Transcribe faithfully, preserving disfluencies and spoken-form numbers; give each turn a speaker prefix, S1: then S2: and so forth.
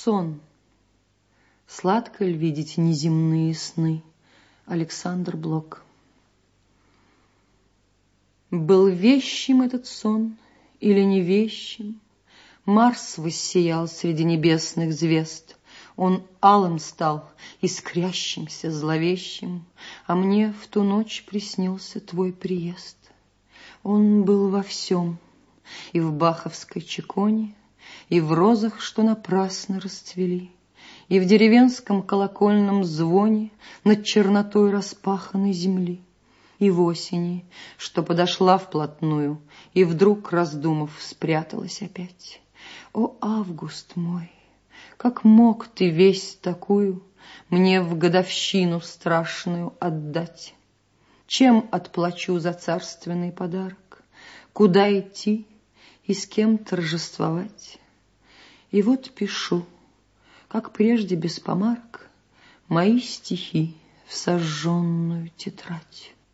S1: Сон. Сладко ль видеть неземные сны? Александр Блок. Был вещим этот сон или не вещим? Марс воссиял среди небесных звезд. Он алым стал, искрящимся, зловещим, а мне в ту ночь приснился твой приезд. Он был во всем, и в баховской чеконе, и в розах, что напрасно расцвели, и в деревенском колокольном звоне над чернотой распаханной земли, и в осени, что подошла вплотную, и вдруг, раздумав, спряталась опять. О, август мой, как мог ты весть такую мне в годовщину страшную отдать? Чем отплачу за царственный подарок? Куда идти и с кем торжествовать? И вот пишу, как прежде без помарок, мои стихи в сожженную тетрадь.